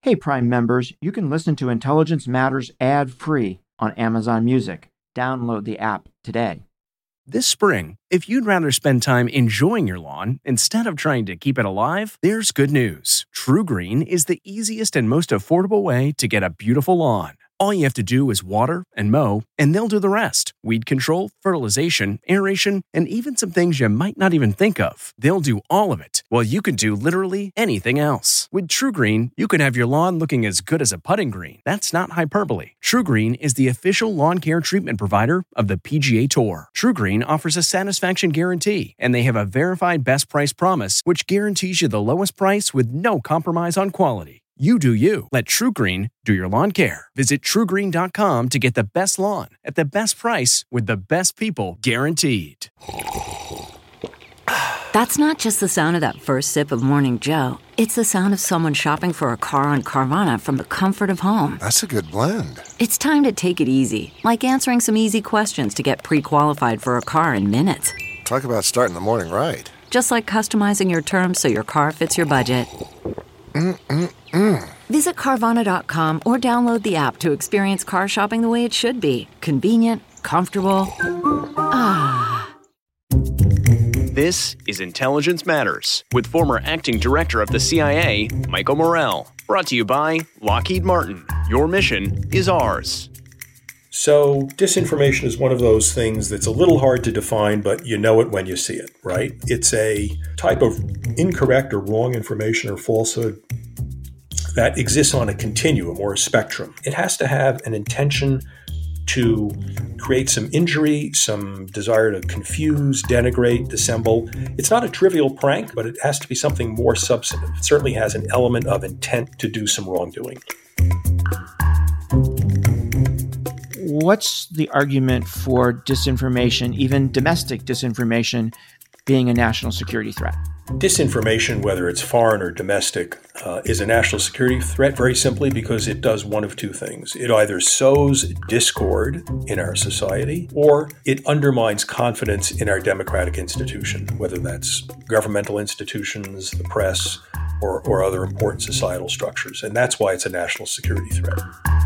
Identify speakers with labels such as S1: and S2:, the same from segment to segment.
S1: Hey, Prime members, you can listen to Intelligence Matters ad-free on Amazon Music. Download the app today.
S2: This spring, if you'd rather spend time enjoying your lawn instead of trying to keep it alive, there's good news. TruGreen is the easiest and most affordable way to get a beautiful lawn. All you have to do is water and mow, and they'll do the rest. Weed control, fertilization, aeration, and even some things you might not even think of. They'll do all of it, while you can do literally anything else. With TruGreen, you can have your lawn looking as good as a putting green. That's not hyperbole. TruGreen is the official lawn care treatment provider of the PGA Tour. TruGreen offers a satisfaction guarantee, and they have a verified best price promise, which guarantees you the lowest price with no compromise on quality. You do you. Let TruGreen do your lawn care. Visit TruGreen.com to get the best lawn at the best price with the best people guaranteed.
S3: That's not just the sound of that first sip of Morning Joe. It's the sound of someone shopping for a car on Carvana from the comfort of home.
S4: That's a good blend.
S3: It's time to take it easy, like answering some easy questions to get pre-qualified for a car in minutes.
S4: Talk about starting the morning right.
S3: Just like customizing your terms so your car fits your budget. Visit Carvana.com or download the app to experience car shopping the way it should be. Convenient, comfortable. Ah.
S2: This is Intelligence Matters with former acting director of the CIA, Michael Morell. Brought to you by Lockheed Martin. Your mission is ours.
S5: So disinformation is one of those things that's a little hard to define, but you know it when you see it, right? It's a type of incorrect or wrong information or falsehood that exists on a continuum or a spectrum. It has to have an intention to create some injury, some desire to confuse, denigrate, dissemble. It's not a trivial prank, but it has to be something more substantive. It certainly has an element of intent to do some wrongdoing.
S1: What's the argument for disinformation, even domestic disinformation, being a national security threat?
S5: Disinformation, whether it's foreign or domestic, is a national security threat very simply because it does one of two things. It either sows discord in our society or it undermines confidence in our democratic institution, whether that's governmental institutions, the press, or other important societal structures. And that's why it's a national security threat.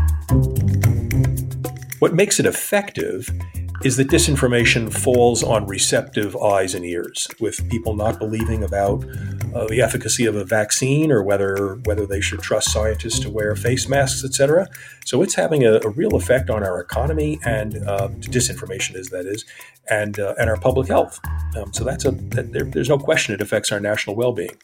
S5: What makes it effective is that disinformation falls on receptive eyes and ears, with people not believing about the efficacy of a vaccine or whether they should trust scientists to wear face masks, etc. So it's having a real effect on our economy and disinformation, and our public health. So there's no question it affects our national well-being.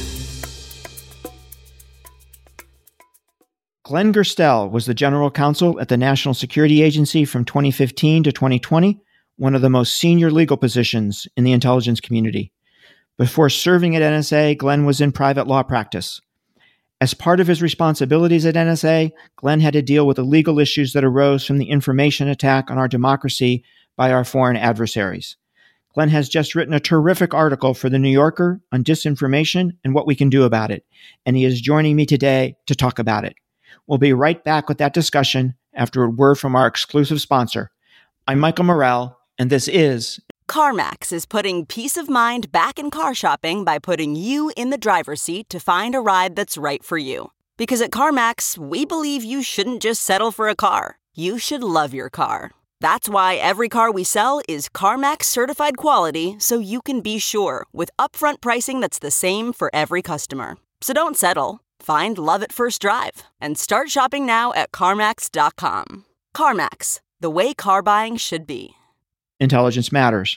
S1: Glenn Gerstell was the general counsel at the National Security Agency from 2015 to 2020, one of the most senior legal positions in the intelligence community. Before serving at NSA, Glenn was in private law practice. As part of his responsibilities at NSA, Glenn had to deal with the legal issues that arose from the information attack on our democracy by our foreign adversaries. Glenn has just written a terrific article for The New Yorker on disinformation and what we can do about it, and he is joining me today to talk about it. We'll be right back with that discussion after a word from our exclusive sponsor. I'm Michael Morell, and this is...
S6: CarMax is putting peace of mind back in car shopping by putting you in the driver's seat to find a ride that's right for you. Because at CarMax, we believe you shouldn't just settle for a car. You should love your car. That's why every car we sell is CarMax certified quality, so you can be sure with upfront pricing that's the same for every customer. So don't settle. Find love at first drive and start shopping now at CarMax.com. CarMax, the way car buying should be.
S1: Intelligence Matters.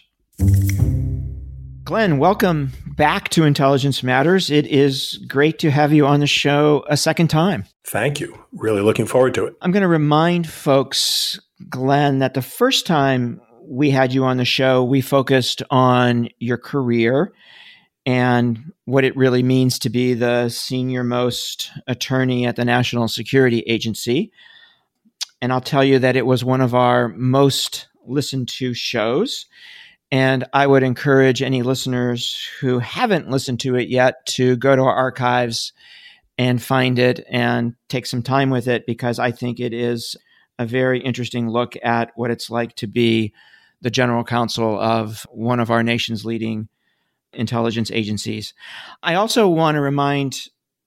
S1: Glenn, welcome back to Intelligence Matters. It is great to have you on the show a second time.
S5: Thank you. Really looking forward to it.
S1: I'm going to remind folks, Glenn, that the first time we had you on the show, we focused on your career and what it really means to be the senior-most attorney at the National Security Agency. And I'll tell you that it was one of our most listened to shows. And I would encourage any listeners who haven't listened to it yet to go to our archives and find it and take some time with it, because I think it is a very interesting look at what it's like to be the general counsel of one of our nation's leading intelligence agencies. I also want to remind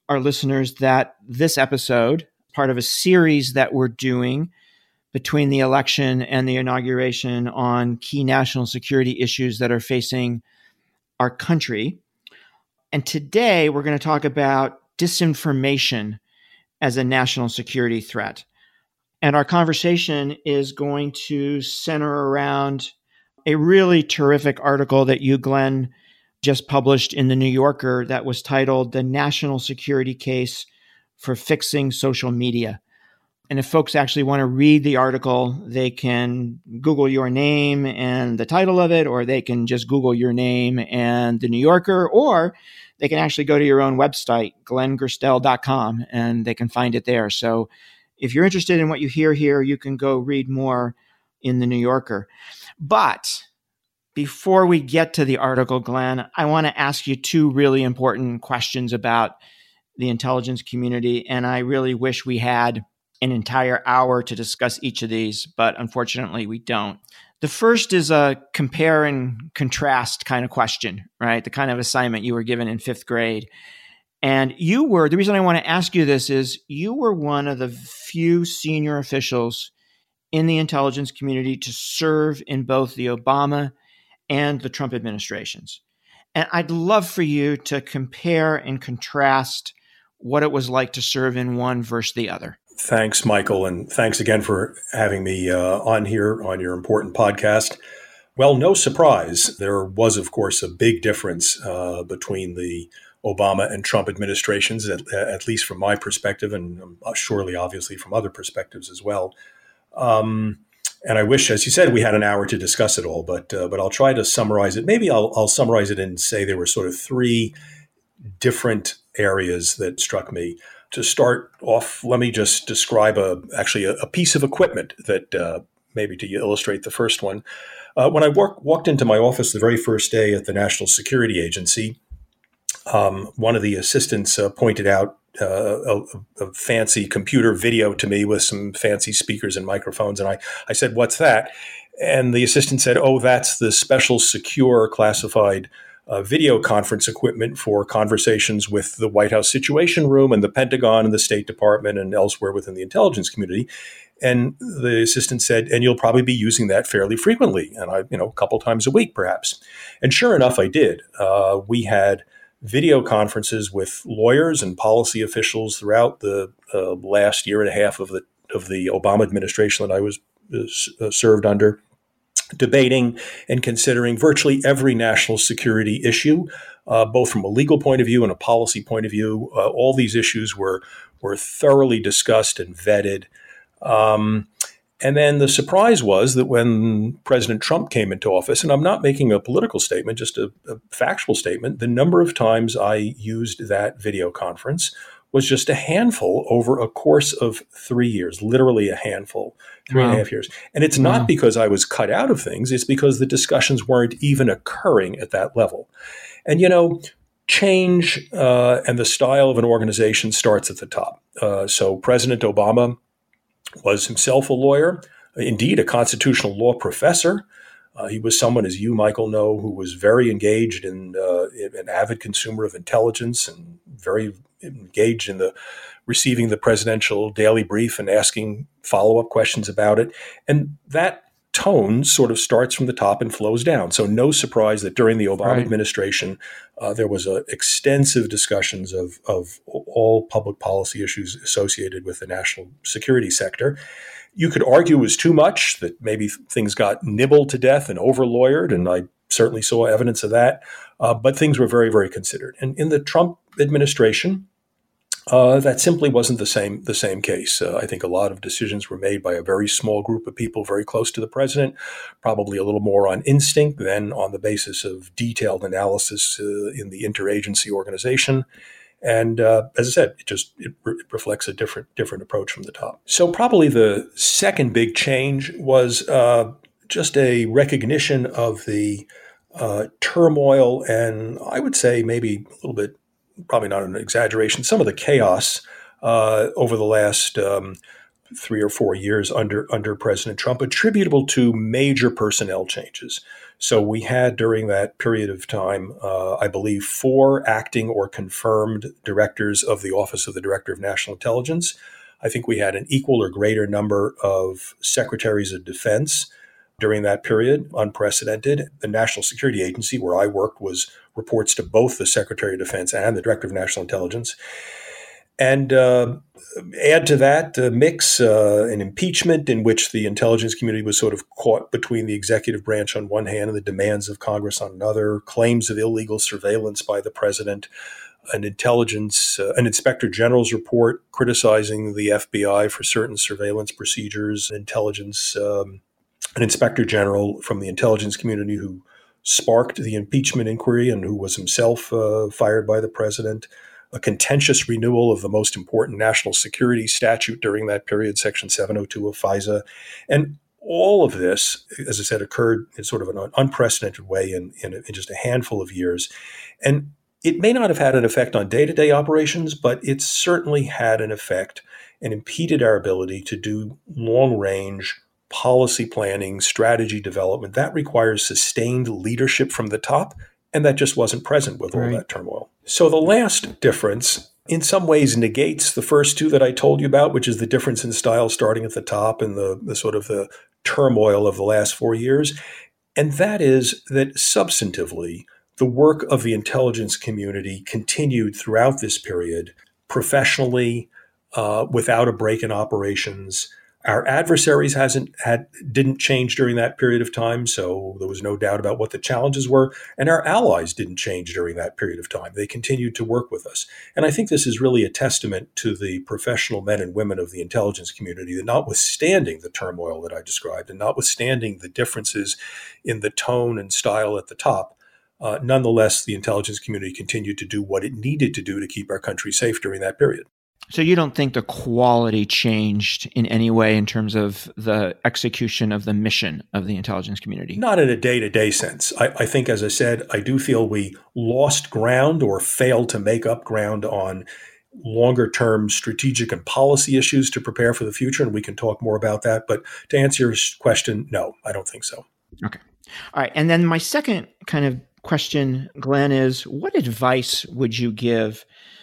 S1: our listeners that this episode, part of a series that we're doing between the election and the inauguration on key national security issues that are facing our country. And today we're going to talk about disinformation as a national security threat. And our conversation is going to center around a really terrific article that you, Glenn, just published in The New Yorker that was titled "The National Security Case for Fixing Social Media." And if folks actually want to read the article, they can Google your name and the title of it, or they can just Google your name and The New Yorker, or they can actually go to your own website, glenngerstell.com, and they can find it there. So if you're interested in what you hear here, you can go read more in The New Yorker. But before we get to the article, Glenn, I want to ask you two really important questions about the intelligence community, and I really wish we had an entire hour to discuss each of these, but unfortunately we don't. The first is a compare and contrast kind of question, right? The kind of assignment you were given in 5th grade. And the reason I want to ask you this is you were one of the few senior officials in the intelligence community to serve in both the Obama and the Trump administrations. And I'd love for you to compare and contrast what it was like to serve in one versus the other.
S5: Thanks, Michael, and thanks again for having me on here on your important podcast. Well, no surprise, there was, of course, a big difference between the Obama and Trump administrations, at least from my perspective, and surely, obviously, from other perspectives as well. And I wish, as you said, we had an hour to discuss it all, but I'll try to summarize it. Maybe I'll summarize it and say there were sort of 3 different areas that struck me. To start off, let me just describe a piece of equipment that maybe to illustrate the first one. When I walked into my office the very first day at the National Security Agency, one of the assistants pointed out a fancy computer video to me with some fancy speakers and microphones. And I said, "What's that?" And the assistant said, "Oh, that's the special secure classified video conference equipment for conversations with the White House Situation Room and the Pentagon and the State Department and elsewhere within the intelligence community." And the assistant said, "And you'll probably be using that fairly frequently." And a couple times a week, perhaps. And sure enough, I did. We had video conferences with lawyers and policy officials throughout the last year and a half of the Obama administration that I was served under, debating and considering virtually every national security issue, both from a legal point of view and a policy point of view. All these issues were thoroughly discussed and vetted. And then the surprise was that when President Trump came into office, and I'm not making a political statement, just a factual statement, the number of times I used that video conference was just a handful over a course of 3 years, literally a handful, 3.5 years. And it's not because I was cut out of things. It's because the discussions weren't even occurring at that level. And, change and the style of an organization starts at the top. So President Obama was himself a lawyer, indeed a constitutional law professor. He was someone, as you, Michael, know, who was very engaged in an avid consumer of intelligence and very engaged in receiving the presidential daily brief and asking follow-up questions about it. And that tone sort of starts from the top and flows down. So no surprise that during the Obama administration, there was extensive discussions of all public policy issues associated with the national security sector. You could argue it was too much, that maybe things got nibbled to death and over-lawyered, and I certainly saw evidence of that. But things were very, very considered. And in the Trump administration, that simply wasn't the same case. I think a lot of decisions were made by a very small group of people very close to the president, probably a little more on instinct than on the basis of detailed analysis in the interagency organization. And as I said, it reflects a different approach from the top. So probably the second big change was just a recognition of the turmoil and I would say maybe a little bit, probably not an exaggeration, some of the chaos over the last 3 or 4 years under President Trump, attributable to major personnel changes. So we had during that period of time, I believe, 4 acting or confirmed directors of the Office of the Director of National Intelligence. I think we had an equal or greater number of secretaries of defense during that period, unprecedented. The National Security Agency, where I worked, reports to both the Secretary of Defense and the Director of National Intelligence. And add to that mix an impeachment in which the intelligence community was sort of caught between the executive branch on one hand and the demands of Congress on another, claims of illegal surveillance by the president, an inspector general's report criticizing the FBI for certain surveillance procedures, an inspector general from the intelligence community who sparked the impeachment inquiry and who was himself fired by the president, a contentious renewal of the most important national security statute during that period, Section 702 of FISA. And all of this, as I said, occurred in sort of an unprecedented way in just a handful of years. And it may not have had an effect on day-to-day operations, but it certainly had an effect and impeded our ability to do long-range policy planning, strategy development. That requires sustained leadership from the top, and that just wasn't present with all that turmoil. So the last difference in some ways negates the first two that I told you about, which is the difference in style starting at the top and the sort of the turmoil of the last 4 years. And that is that substantively, the work of the intelligence community continued throughout this period, professionally, without a break in operations. Our adversaries didn't change during that period of time, so there was no doubt about what the challenges were. And our allies didn't change during that period of time. They continued to work with us. And I think this is really a testament to the professional men and women of the intelligence community that notwithstanding the turmoil that I described and notwithstanding the differences in the tone and style at the top, nonetheless, the intelligence community continued to do what it needed to do to keep our country safe during that period.
S1: So you don't think the quality changed in any way in terms of the execution of the mission of the intelligence community?
S5: Not in a day-to-day sense. I think, as I said, I do feel we lost ground or failed to make up ground on longer-term strategic and policy issues to prepare for the future, and we can talk more about that. But to answer your question, no, I don't think so.
S1: Okay. All right. And then my second kind of question, Glenn, is what advice would you give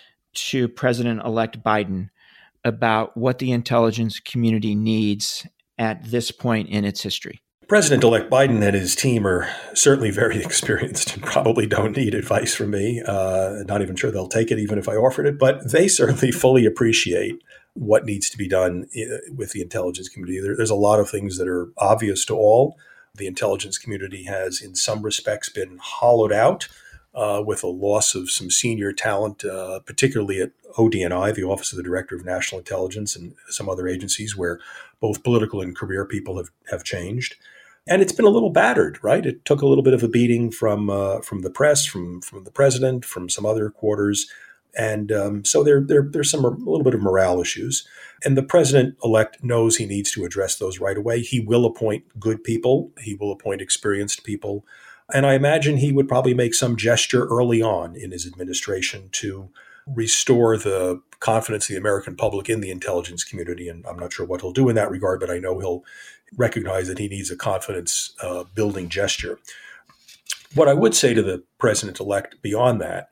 S1: to President-elect Biden about what the intelligence community needs at this point in its history?
S5: President-elect Biden and his team are certainly very experienced and probably don't need advice from me. Not even sure they'll take it even if I offered it, but they certainly fully appreciate what needs to be done with the intelligence community. There's a lot of things that are obvious to all. The intelligence community has, in some respects, been hollowed out with a loss of some senior talent, particularly at ODNI, the Office of the Director of National Intelligence, and some other agencies where both political and career people have changed. And it's been a little battered, right? It took a little bit of a beating from the press, from the president, from some other quarters. And so there's a little bit of morale issues. And the president-elect knows he needs to address those right away. He will appoint good people. He will appoint experienced people. And I imagine he would probably make some gesture early on in his administration to restore the confidence of the American public in the intelligence community. And I'm not sure what he'll do in that regard, but I know he'll recognize that he needs a confidence building gesture. What I would say to the president-elect beyond that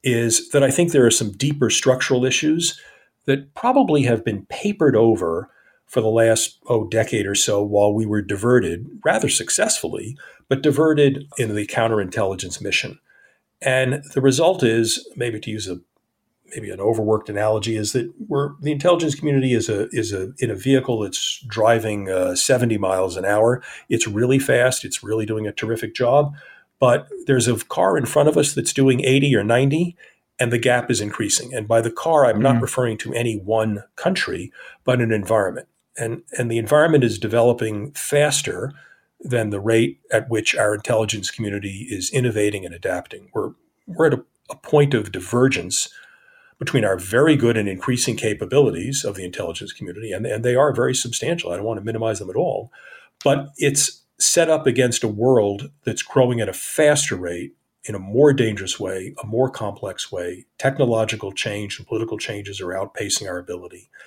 S5: is that I think there are some deeper structural issues that probably have been papered over for the last decade or so while we were diverted, rather successfully, but diverted in the counterintelligence mission. And the result is, maybe to use an overworked analogy, is that the intelligence community is in a vehicle that's driving 70 miles an hour. It's really fast. It's really doing a terrific job. But there's a car in front of us that's doing 80 or 90, and the gap is increasing. And by the car, I'm not referring to any one country, but an environment. And the environment is developing faster than the rate at which our intelligence community is innovating and adapting. We're at a point of divergence between our very good and increasing capabilities of the intelligence community, and they are very substantial. I don't want to minimize them at all, but it's set up against a world that's growing at a faster rate, in a more dangerous way, a more complex way. Technological change and political changes are outpacing our ability.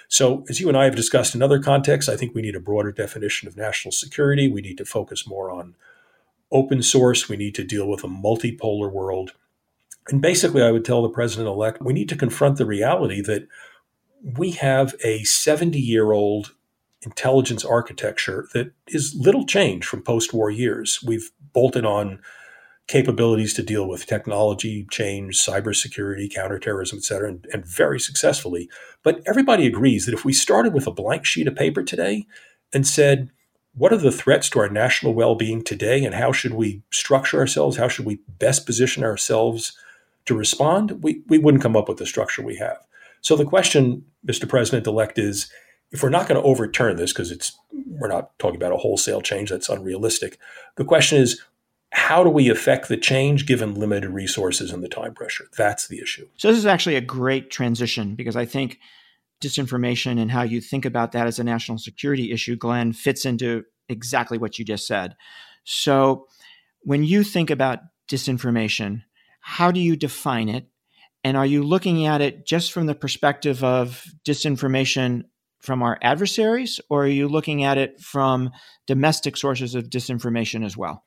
S5: So as you and I have discussed in other contexts, I think we need a broader definition of national security. We need to focus more on open source. We need to deal with a multipolar world. And basically, I would tell the president-elect, we need to confront the reality that we have a 70-year-old intelligence architecture that is little change from post-war years. We've bolted on capabilities to deal with technology change, cybersecurity, counterterrorism, et cetera, and very successfully. But everybody agrees that if we started with a blank sheet of paper today and said, what are the threats to our national well-being today, and how should we structure ourselves? How should we best position ourselves to respond? We wouldn't come up with the structure we have. So the question, Mr. President-elect, is if we're not going to overturn this, because we're not talking about a wholesale change, that's unrealistic. The question is, how do we affect the change given limited resources and the time pressure? That's the issue.
S1: So this is actually a great transition, because I think disinformation and how you think about that as a national security issue, Glenn, fits into exactly what you just said. So when you think about disinformation, how do you define it? And are you looking at it just from the perspective of disinformation from our adversaries, or are you looking at it from domestic sources of disinformation as well?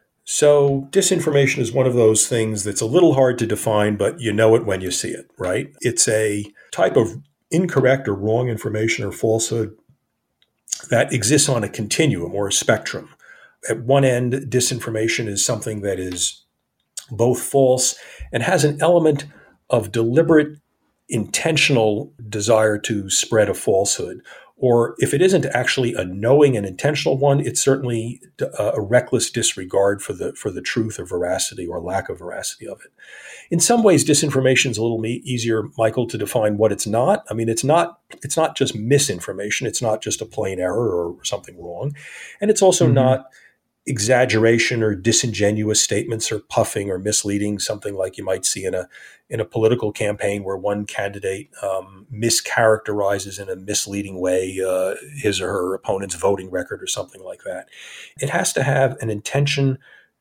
S5: So disinformation is one of those things that's a little hard to define, but you know it when you see it, right? It's a type of incorrect or wrong information or falsehood that exists on a continuum or a spectrum. At one end, disinformation is something that is both false and has an element of deliberate, intentional desire to spread a falsehood. Or if it isn't actually a knowing and intentional one, it's certainly a reckless disregard for the truth or veracity or lack of veracity of it. In some ways, disinformation is a little easier, Michael, to define what it's not. I mean, it's not just misinformation. It's not just a plain error or something wrong. And it's also not exaggeration or disingenuous statements or puffing or misleading, something like you might see in a political campaign where one candidate mischaracterizes in a misleading way his or her opponent's voting record or something like that. It has to have an intention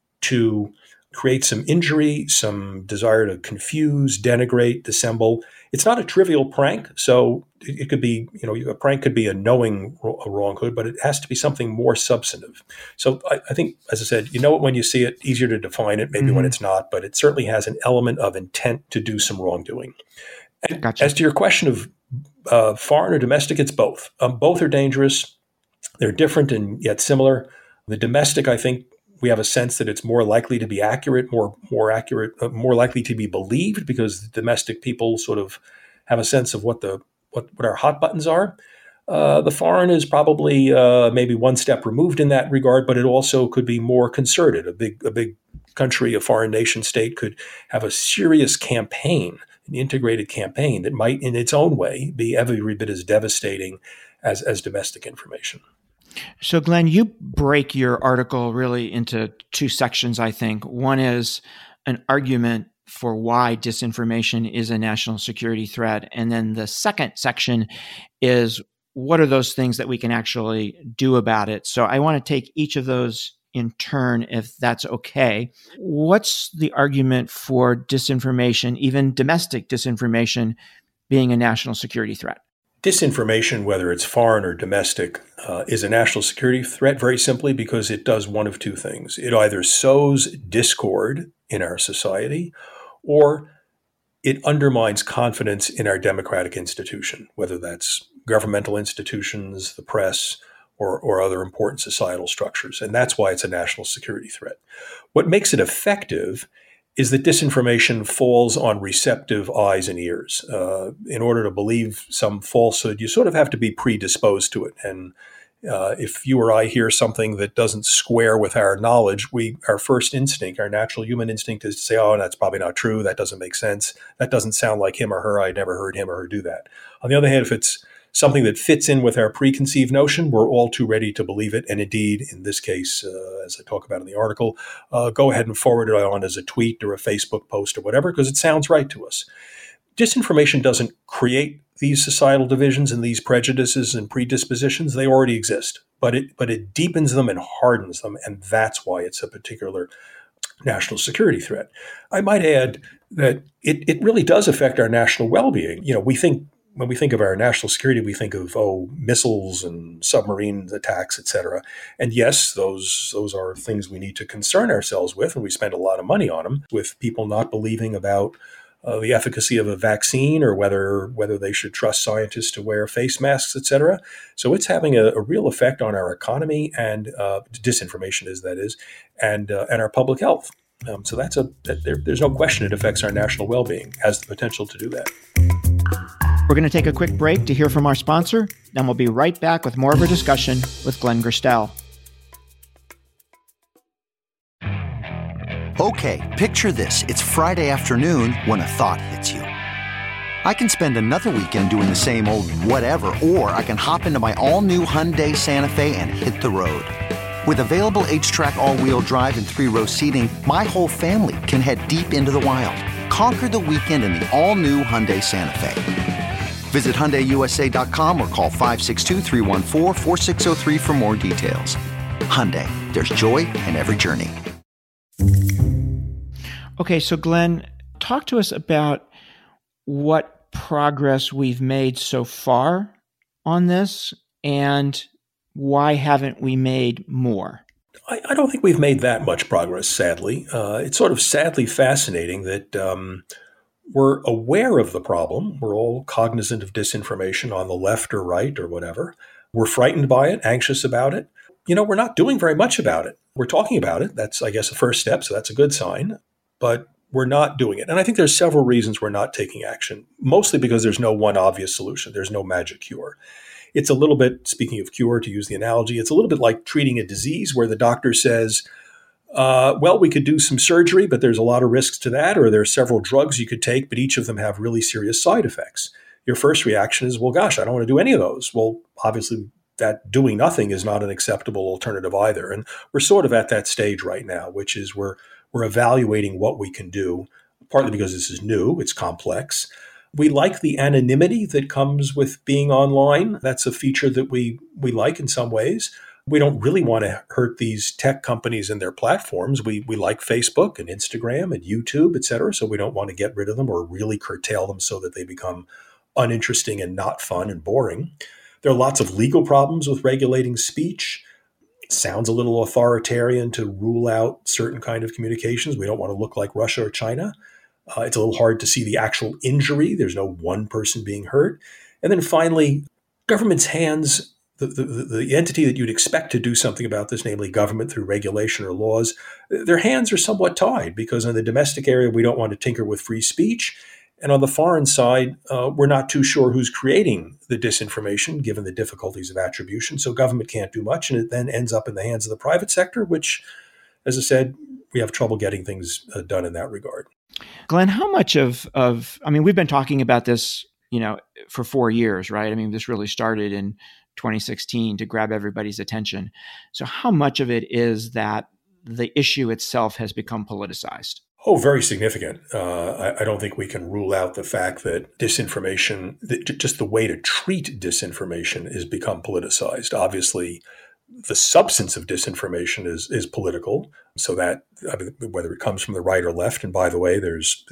S5: to create some injury, some desire to confuse, denigrate, dissemble. It's not a trivial prank. So it could be, a prank could be a knowing wronghood, but it has to be something more substantive. So I think, as I said, you know it when you see it, easier to define it, maybe when it's not, but it certainly has an element of intent to do some wrongdoing. And
S1: Gotcha.
S5: As to your question of foreign or domestic, it's both. Both are dangerous. They're different and yet similar. The domestic, I think, we have a sense that it's more likely to be accurate, more likely to be believed, because the domestic people sort of have a sense of what our hot buttons are. The foreign is probably maybe one step removed in that regard, but it also could be more concerted. A big country, a foreign nation state, could have a serious campaign, an integrated campaign that might, in its own way, be every bit as devastating as domestic information.
S1: So, Glenn, you break your article really into two sections, I think. One is an argument for why disinformation is a national security threat. And then the second section is what are those things that we can actually do about it? So I want to take each of those in turn, if that's okay. What's the argument for disinformation, even domestic disinformation, being a national security threat?
S5: Disinformation, whether it's foreign or domestic, is a national security threat very simply because it does one of two things. It either sows discord in our society, or it undermines confidence in our democratic institution, whether that's governmental institutions, the press, or other important societal structures. And that's why it's a national security threat. What makes it effective is that disinformation falls on receptive eyes and ears. In order to believe some falsehood, you sort of have to be predisposed to it. And if you or I hear something that doesn't square with our knowledge, our first instinct, our natural human instinct, is to say, oh, that's probably not true. That doesn't make sense. That doesn't sound like him or her. I never heard him or her do that. On the other hand, if it's something that fits in with our preconceived notion, we're all too ready to believe it. And indeed, in this case, as I talk about in the article, go ahead and forward it on as a tweet or a Facebook post or whatever, because it sounds right to us. Disinformation doesn't create these societal divisions and these prejudices and predispositions. They already exist, but it deepens them and hardens them. And that's why it's a particular national security threat. I might add that it really does affect our national well-being. We think when we think of our national security, we think of, missiles and submarine attacks, et cetera. And yes, those are things we need to concern ourselves with, and we spend a lot of money on them, with people not believing about the efficacy of a vaccine or whether they should trust scientists to wear face masks, et cetera. So it's having a real effect on our economy, and disinformation and our public health. So there's no question it affects our national well-being, has the potential to do that.
S1: We're going to take a quick break to hear from our sponsor. Then we'll be right back with more of our discussion with Glenn Gerstel.
S7: Okay, picture this. It's Friday afternoon when a thought hits you. I can spend another weekend doing the same old whatever, or I can hop into my all-new Hyundai Santa Fe and hit the road. With available H-Track all-wheel drive and 3-row seating, my whole family can head deep into the wild. Conquer the weekend in the all-new Hyundai Santa Fe. Visit HyundaiUSA.com or call 562-314-4603 for more details. Hyundai, there's joy in every journey.
S1: Okay, so Glenn, talk to us about what progress we've made so far on this, and why haven't we made more?
S5: I don't think we've made that much progress, sadly. It's sort of sadly fascinating that we're aware of the problem. We're all cognizant of disinformation on the left or right or whatever. We're frightened by it, anxious about it. We're not doing very much about it. We're talking about it. That's, I guess, a first step, so that's a good sign. But we're not doing it. And I think there's several reasons we're not taking action, mostly because there's no one obvious solution. There's no magic cure. It's a little bit, speaking of cure, to use the analogy, it's a little bit like treating a disease where the doctor says, we could do some surgery, but there's a lot of risks to that, or there are several drugs you could take, but each of them have really serious side effects. Your first reaction is, well, gosh, I don't want to do any of those. Well, obviously, that doing nothing is not an acceptable alternative either. And we're sort of at that stage right now, which is we're evaluating what we can do, partly because this is new, it's complex. We like the anonymity that comes with being online. That's a feature that we like in some ways. We don't really want to hurt these tech companies and their platforms. We like Facebook and Instagram and YouTube, et cetera, so we don't want to get rid of them or really curtail them so that they become uninteresting and not fun and boring. There are lots of legal problems with regulating speech. It sounds a little authoritarian to rule out certain kind of communications. We don't want to look like Russia or China. It's a little hard to see the actual injury. There's no one person being hurt. And then finally, government's hands, the entity that you'd expect to do something about this, namely government through regulation or laws, their hands are somewhat tied because in the domestic area, we don't want to tinker with free speech. And on the foreign side, we're not too sure who's creating the disinformation, given the difficulties of attribution. So government can't do much, and it then ends up in the hands of the private sector, which, as I said, we have trouble getting things done in that regard.
S1: Glenn, how much we've been talking about this, for 4 years, right? This really started in 2016 to grab everybody's attention. So how much of it is that the issue itself has become politicized?
S5: Oh, very significant. I don't think we can rule out the fact that disinformation, just the way to treat disinformation, has become politicized. Obviously, the substance of disinformation is political. So that, whether it comes from the right or left, and by the way, there's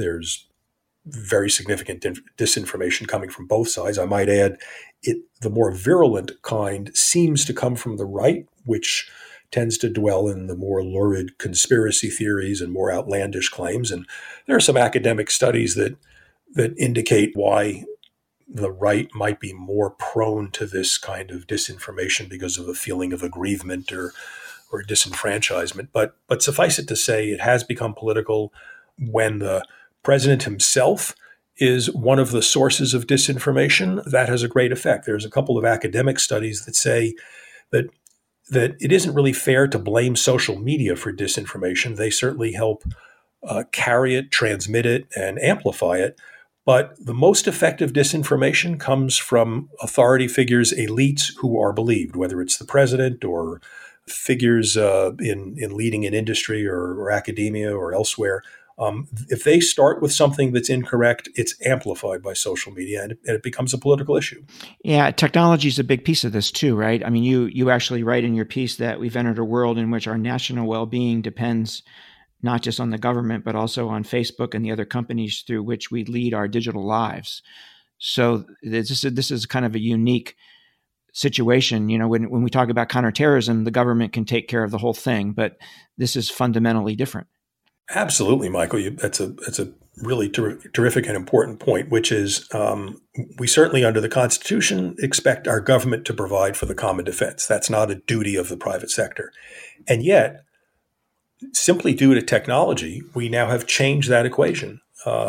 S5: very significant disinformation coming from both sides. I might add, the more virulent kind seems to come from the right, which tends to dwell in the more lurid conspiracy theories and more outlandish claims. And there are some academic studies that indicate why the right might be more prone to this kind of disinformation because of a feeling of aggrievement or disenfranchisement. But suffice it to say, it has become political when the president himself is one of the sources of disinformation. That has a great effect. There's a couple of academic studies that say that it isn't really fair to blame social media for disinformation. They certainly help carry it, transmit it, and amplify it. But the most effective disinformation comes from authority figures, elites who are believed, whether it's the president or figures in leading in industry or academia or elsewhere. If they start with something that's incorrect, it's amplified by social media and it becomes a political issue.
S1: Yeah, technology is a big piece of this too, right? You actually write in your piece that we've entered a world in which our national well-being depends not just on the government, but also on Facebook and the other companies through which we lead our digital lives. So this is kind of a unique situation. When we talk about counterterrorism, the government can take care of the whole thing, but this is fundamentally different.
S5: Absolutely, Michael. That's a really terrific and important point, which is we certainly under the Constitution expect our government to provide for the common defense. That's not a duty of the private sector. And yet, simply due to technology, we now have changed that equation.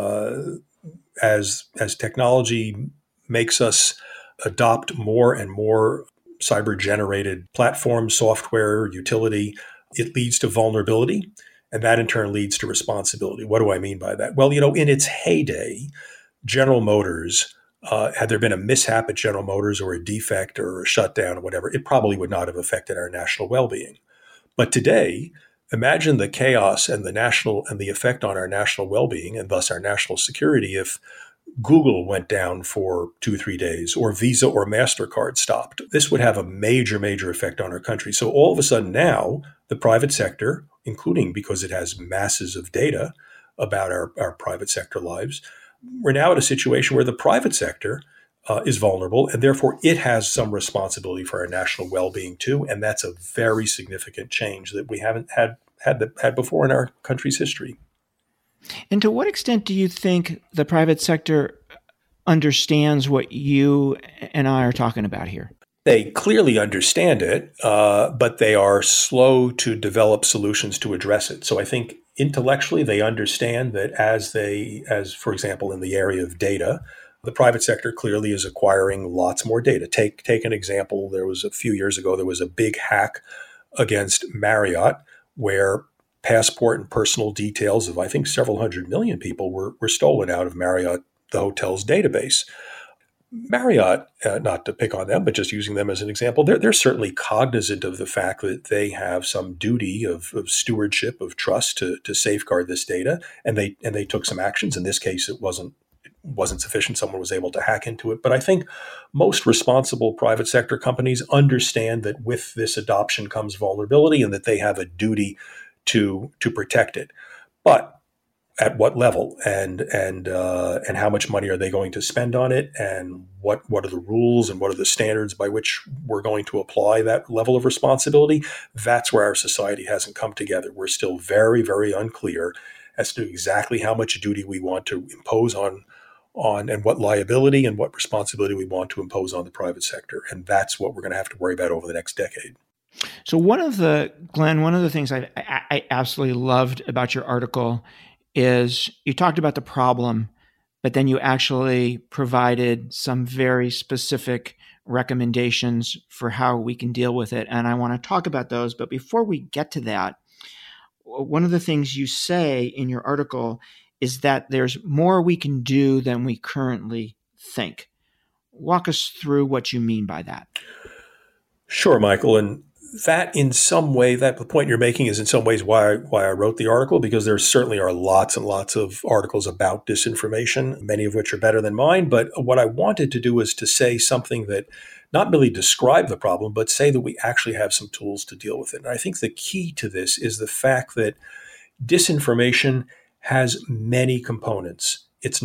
S5: As technology makes us adopt more and more cyber-generated platform, software, utility, it leads to vulnerability, and that in turn leads to responsibility. What do I mean by that? Well, in its heyday, General Motors, had there been a mishap at General Motors or a defect or a shutdown or whatever, it probably would not have affected our national well-being. But today, imagine the chaos and the effect on our national well-being and thus our national security if Google went down for 2-3 days or Visa or MasterCard stopped. This would have a major, major effect on our country. So all of a sudden now, the private sector, including because it has masses of data about our private sector lives, we're now at a situation where the private sector is vulnerable, and therefore it has some responsibility for our national well-being too. And that's a very significant change that we haven't had before in our country's history.
S1: And to what extent do you think the private sector understands what you and I are talking about here?
S5: They clearly understand it, but they are slow to develop solutions to address it. So I think intellectually they understand that as for example, in the area of data, the private sector clearly is acquiring lots more data. Take an example. A few years ago, there was a big hack against Marriott where passport and personal details of, I think, several hundred million people were stolen out of Marriott, the hotel's database. Marriott, not to pick on them, but just using them as an example, they're certainly cognizant of the fact that they have some duty of stewardship, of trust to safeguard this data, and they took some actions. In this case, it wasn't sufficient. Someone was able to hack into it. But I think most responsible private sector companies understand that with this adoption comes vulnerability and that they have a duty to protect it. But at what level and how much money are they going to spend on it, and what are the rules and what are the standards by which we're going to apply that level of responsibility? That's where our society hasn't come together. We're still very, very unclear as to exactly how much duty we want to impose on and what liability and what responsibility we want to impose on the private sector. And that's what we're going to have to worry about over the next decade.
S1: So Glenn, one of the things I absolutely loved about your article is you talked about the problem, but then you actually provided some very specific recommendations for how we can deal with it. And I want to talk about those. But before we get to that, one of the things you say in your article is that there's more we can do than we currently think. Walk us through what you mean by that.
S5: Sure, Michael. And that in some way, that the point you're making is in some ways why I wrote the article, because there certainly are lots and lots of articles about disinformation, many of which are better than mine. But what I wanted to do was to say something that not really describe the problem, but say that we actually have some tools to deal with it. And I think the key to this is the fact that disinformation has many components.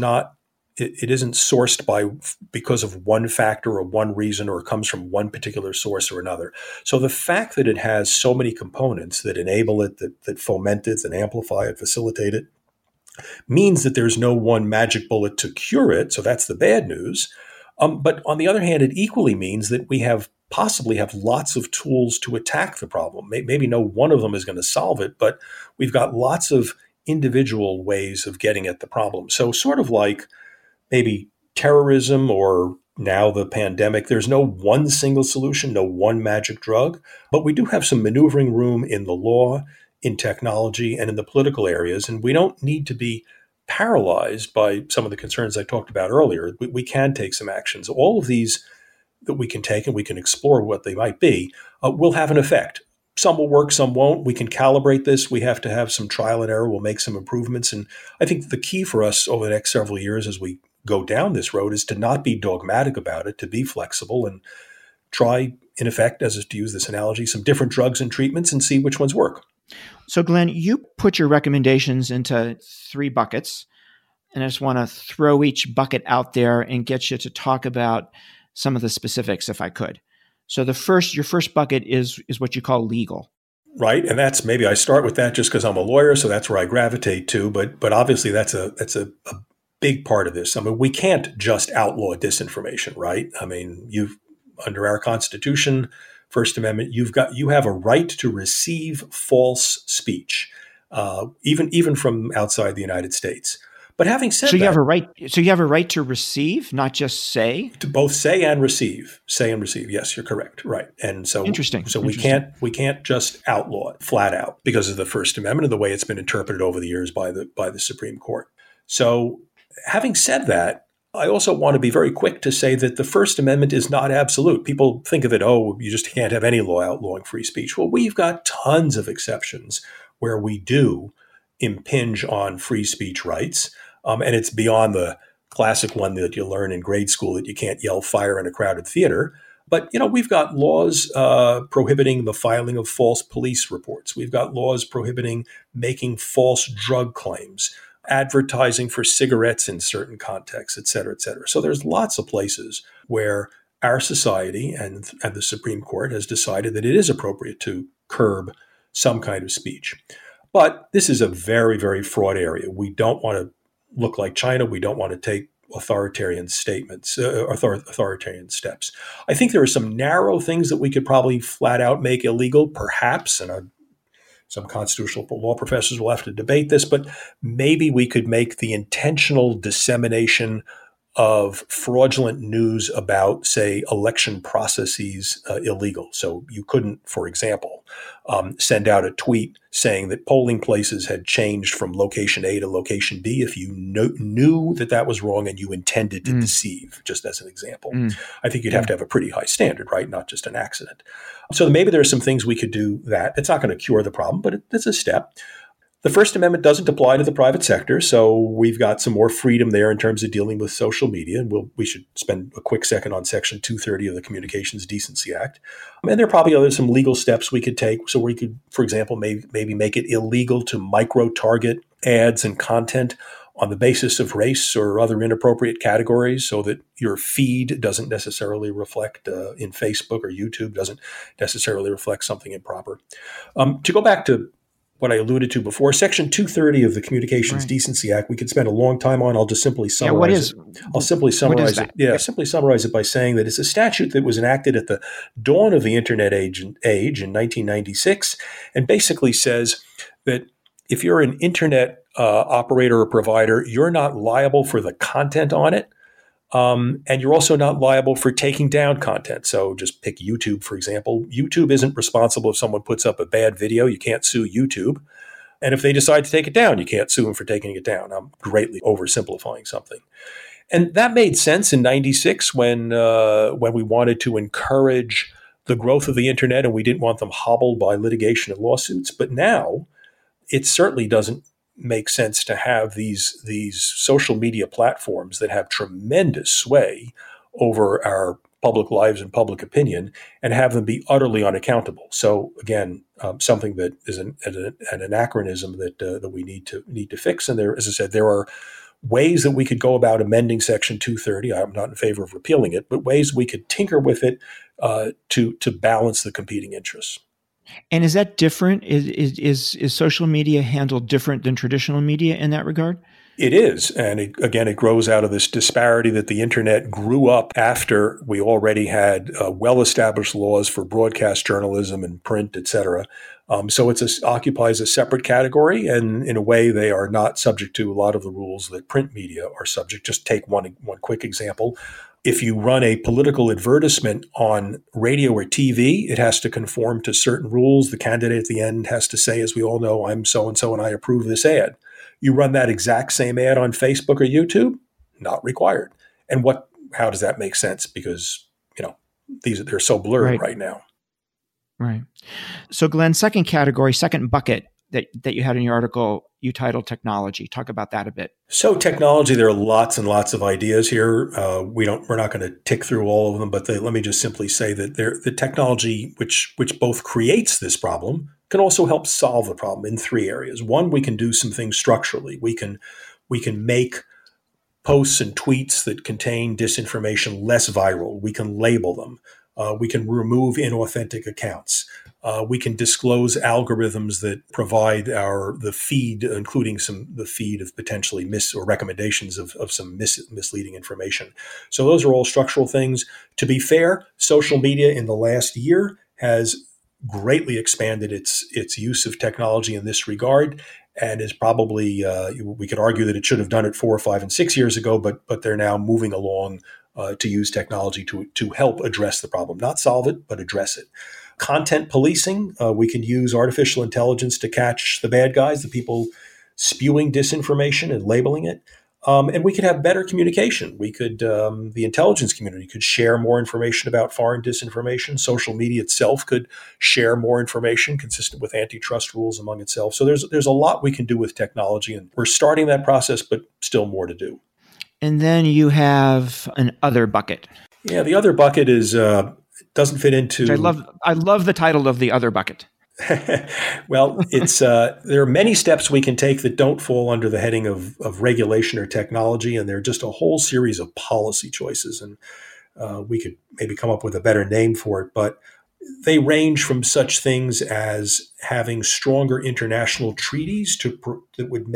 S5: It isn't sourced because of one factor or one reason, or it comes from one particular source or another. So the fact that it has so many components that enable it, that foment it, that amplify it, facilitate it, means that there's no one magic bullet to cure it. So that's the bad news. But on the other hand, it equally means that we possibly have lots of tools to attack the problem. Maybe no one of them is going to solve it, but we've got lots of individual ways of getting at the problem. So sort of like maybe terrorism or now the pandemic, there's no one single solution, no one magic drug, but we do have some maneuvering room in the law, in technology, and in the political areas. And we don't need to be paralyzed by some of the concerns I talked about earlier. We can take some actions. All of these that we can take, and we can explore what they might be, will have an effect. Some will work, some won't. We can calibrate this. We have to have some trial and error. We'll make some improvements. And I think the key for us over the next several years as we go down this road is to not be dogmatic about it, to be flexible and try, in effect, to use this analogy, some different drugs and treatments and see which ones work.
S1: So Glenn, you put your recommendations into 3 buckets. and I just want to throw each bucket out there and get you to talk about some of the specifics if I could. So your first bucket is what you call legal.
S5: Right. And that's, maybe I start with that just because I'm a lawyer, so that's where I gravitate to. But obviously that's a big part of this. I mean, we can't just outlaw disinformation, right? I mean, under our Constitution, First Amendment, you have a right to receive false speech, even from outside the United States. But having said that, you have
S1: a right to receive, not just say?
S5: To both say and receive. Say and receive. Yes, you're correct. Right. And so
S1: Interesting.
S5: So we can't just outlaw it flat out because of the First Amendment and the way it's been interpreted over the years by the Supreme Court. So having said that, I also want to be very quick to say that the First Amendment is not absolute. People think of it, you just can't have any law outlawing free speech. Well, we've got tons of exceptions where we do impinge on free speech rights. And it's beyond the classic one that you learn in grade school that you can't yell fire in a crowded theater. But, we've got laws prohibiting the filing of false police reports. We've got laws prohibiting making false drug claims, advertising for cigarettes in certain contexts, et cetera, et cetera. So there's lots of places where our society and the Supreme Court has decided that it is appropriate to curb some kind of speech. But this is a very, very fraught area. We don't want to look like China. We don't want to take authoritarian steps. I think there are some narrow things that we could probably flat out make illegal, perhaps, and some constitutional law professors will have to debate this, but maybe we could make the intentional dissemination of fraudulent news about, say, election processes illegal. So you couldn't, for example, send out a tweet saying that polling places had changed from location A to location B if you knew that was wrong and you intended to deceive, just as an example. I think you'd have to have a pretty high standard, right? Not just an accident. So maybe there are some things we could do that. It's not going to cure the problem, but it's a step. The First Amendment doesn't apply to the private sector, so we've got some more freedom there in terms of dealing with social media. And we should spend a quick second on Section 230 of the Communications Decency Act. And there are probably some legal steps we could take. So we could, for example, maybe make it illegal to micro-target ads and content on the basis of race or other inappropriate categories so that your feed doesn't necessarily reflect, in Facebook or YouTube, doesn't necessarily reflect something improper. To go back to what I alluded to before, Section 230 of the Communications Decency Act, we could spend a long time on. I'll just simply summarize it. I'll simply summarize it. Yeah, simply summarize it by saying that it's a statute that was enacted at the dawn of the Internet age in 1996, and basically says that if you're an Internet operator or provider, you're not liable for the content on it. And you're also not liable for taking down content. So just pick YouTube, for example. YouTube isn't responsible if someone puts up a bad video. You can't sue YouTube. And if they decide to take it down, you can't sue them for taking it down. I'm greatly oversimplifying something. And that made sense in 96 when we wanted to encourage the growth of the Internet and we didn't want them hobbled by litigation and lawsuits. But now it certainly doesn't make sense to have these social media platforms that have tremendous sway over our public lives and public opinion and have them be utterly unaccountable. So again, something that is an anachronism that we need to fix. And there, as I said, there are ways that we could go about amending Section 230. I'm not in favor of repealing it, but ways we could tinker with it to balance the competing interests.
S1: And is that different? Is social media handled different than traditional media in that regard?
S5: It is. And it grows out of this disparity that the Internet grew up after we already had well-established laws for broadcast journalism and print, et cetera. So it occupies a separate category. And in a way, they are not subject to a lot of the rules that print media are subject. Just take one quick example. If you run a political advertisement on radio or TV, it has to conform to certain rules. The candidate at the end has to say, as we all know, I'm so-and-so and I approve this ad. You run that exact same ad on Facebook or YouTube, not required. And how does that make sense? Because, they're so blurred right now.
S1: Right. So Glenn, second bucket that you had in your article, you titled technology. Talk about that a bit.
S5: So technology, there are lots and lots of ideas here. We're not going to tick through all of them, but let me just simply say that the technology which both creates this problem can also help solve the problem in three areas. One, we can do some things structurally. We can make posts and tweets that contain disinformation less viral. We can label them. We can remove inauthentic accounts. We can disclose algorithms that provide the feed, including the feed of potentially or recommendations of some misleading information. So those are all structural things. To be fair, social media in the last year has greatly expanded its use of technology in this regard, and is probably we could argue that it should have done it 4 or 5 and 6 years ago, but they're now moving along to use technology to help address the problem, not solve it, but address it. Content policing, we can use artificial intelligence to catch the bad guys, the people spewing disinformation and labeling it. And we could have better communication. We could, the intelligence community could share more information about foreign disinformation. Social media itself could share more information consistent with antitrust rules among itself. So there's a lot we can do with technology, and we're starting that process, but still more to do.
S1: And then you have an other bucket.
S5: Yeah, the other bucket is doesn't fit into.
S1: I love the title of the other bucket.
S5: Well, it's there are many steps we can take that don't fall under the heading of regulation or technology, and they're just a whole series of policy choices. And we could maybe come up with a better name for it, but they range from such things as having stronger international treaties that would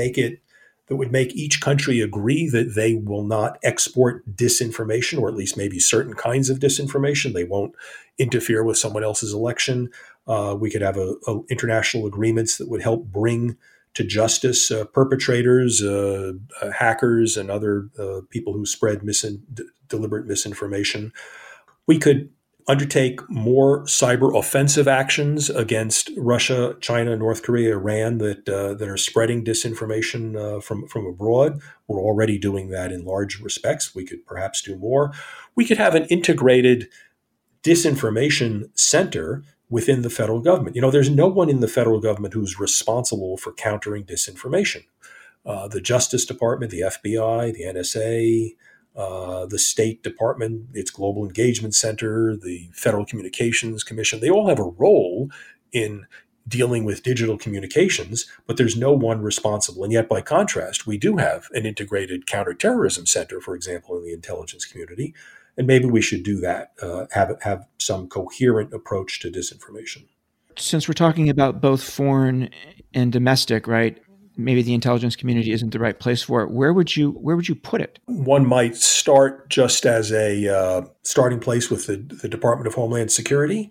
S5: make each country agree that they will not export disinformation, or at least maybe certain kinds of disinformation. They won't interfere with someone else's election. We could have international agreements that would help bring to justice perpetrators, hackers, and other people who spread deliberate misinformation. We could undertake more cyber offensive actions against Russia, China, North Korea, Iran that are spreading disinformation from abroad. We're already doing that in large respects. We could perhaps do more. We could have an integrated disinformation center within the federal government. There's no one in the federal government who's responsible for countering disinformation. The Justice Department, the FBI, the NSA, the State Department, its Global Engagement Center, the Federal Communications Commission, they all have a role in dealing with digital communications, but there's no one responsible. And yet, by contrast, we do have an integrated counterterrorism center, for example, in the intelligence community. And maybe we should do that, have some coherent approach to disinformation.
S1: Since we're talking about both foreign and domestic, right? Maybe the intelligence community isn't the right place for it. Where would you put it?
S5: One might start just as a starting place with the Department of Homeland Security.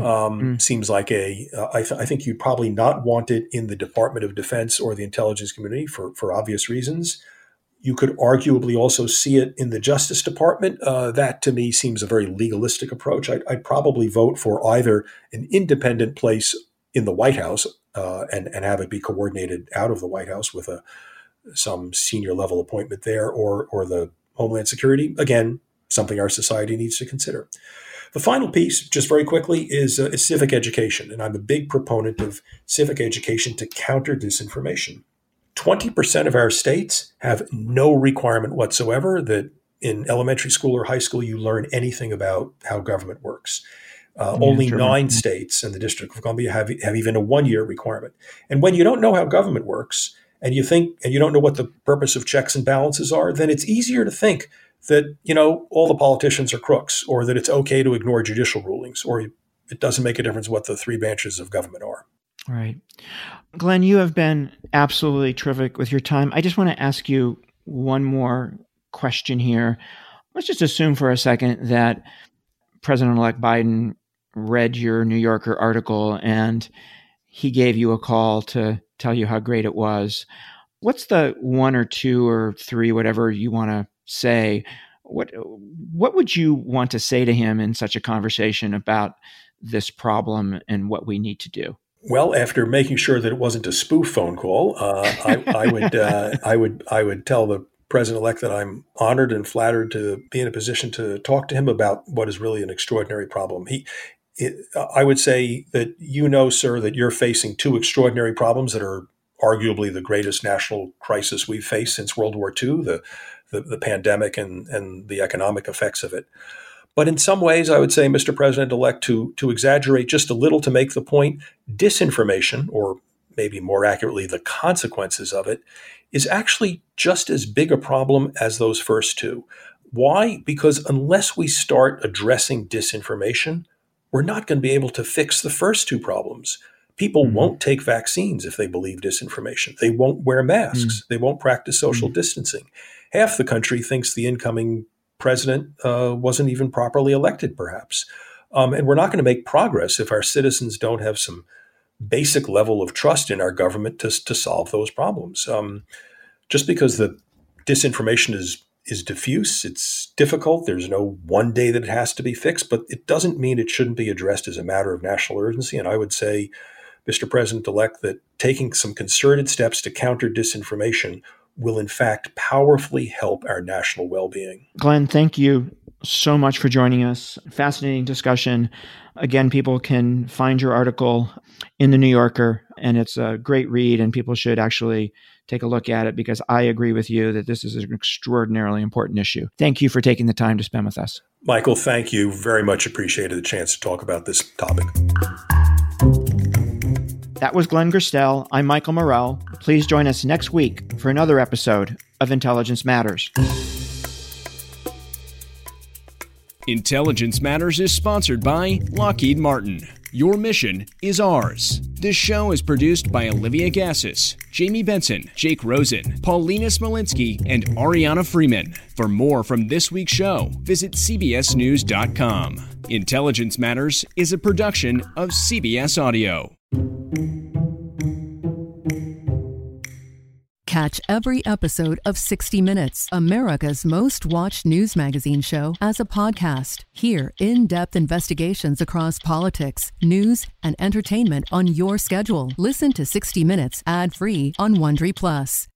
S5: Seems like I think you'd probably not want it in the Department of Defense or the intelligence community for obvious reasons. You could arguably also see it in the Justice Department. That to me seems a very legalistic approach. I'd probably vote for either an independent place in the White House and have it be coordinated out of the White House with some senior level appointment there, or the Homeland Security. Again, something our society needs to consider. The final piece, just very quickly, is civic education. And I'm a big proponent of civic education to counter disinformation. 20% of our states have no requirement whatsoever that in elementary school or high school you learn anything about how government works. Only 9 states and the District of Columbia have even a 1-year requirement. And when you don't know how government works and you don't know what the purpose of checks and balances are, then it's easier to think that, all the politicians are crooks, or that it's okay to ignore judicial rulings, or it doesn't make a difference what the 3 branches of government are.
S1: Right. Glenn, you have been absolutely terrific with your time. I just want to ask you one more question here. Let's just assume for a second that President-elect Biden read your New Yorker article and he gave you a call to tell you how great it was. What's the 1 or 2 or 3, whatever you want to say? What would you want to say to him in such a conversation about this problem and what we need to do?
S5: Well, after making sure that it wasn't a spoof phone call, I would tell the President-elect that I'm honored and flattered to be in a position to talk to him about what is really an extraordinary problem. I would say that sir, that you're facing 2 extraordinary problems that are arguably the greatest national crisis we've faced since World War II, the pandemic and the economic effects of it. But in some ways, I would say, Mr. President-elect, to exaggerate just a little to make the point, disinformation, or maybe more accurately, the consequences of it, is actually just as big a problem as those first two. Why? Because unless we start addressing disinformation, we're not going to be able to fix the first two problems. People won't take vaccines if they believe disinformation. They won't wear masks. They won't practice social distancing. Half the country thinks the incoming president wasn't even properly elected, perhaps. And we're not going to make progress if our citizens don't have some basic level of trust in our government to solve those problems. Just because the disinformation is diffuse, it's difficult. There's no one day that it has to be fixed, but it doesn't mean it shouldn't be addressed as a matter of national urgency. And I would say, Mr. President-elect, that taking some concerted steps to counter disinformation will in fact powerfully help our national well-being.
S1: Glenn, thank you so much for joining us. Fascinating discussion. Again, people can find your article in the New Yorker, and it's a great read, and people should actually take a look at it because I agree with you that this is an extraordinarily important issue. Thank you for taking the time to spend with us.
S5: Michael, thank you. Very much appreciated the chance to talk about this topic.
S1: That was Glenn Gerstel. I'm Michael Morell. Please join us next week for another episode of Intelligence Matters.
S2: Intelligence Matters is sponsored by Lockheed Martin. Your mission is ours. This show is produced by Olivia Gassis, Jamie Benson, Jake Rosen, Paulina Smolinski, and Ariana Freeman. For more from this week's show, visit cbsnews.com. Intelligence Matters is a production of CBS Audio.
S8: Catch every episode of 60 Minutes, America's most watched news magazine show, as a podcast. Hear in-depth investigations across politics, news, and entertainment on your schedule. Listen to 60 Minutes ad-free on Wondery Plus.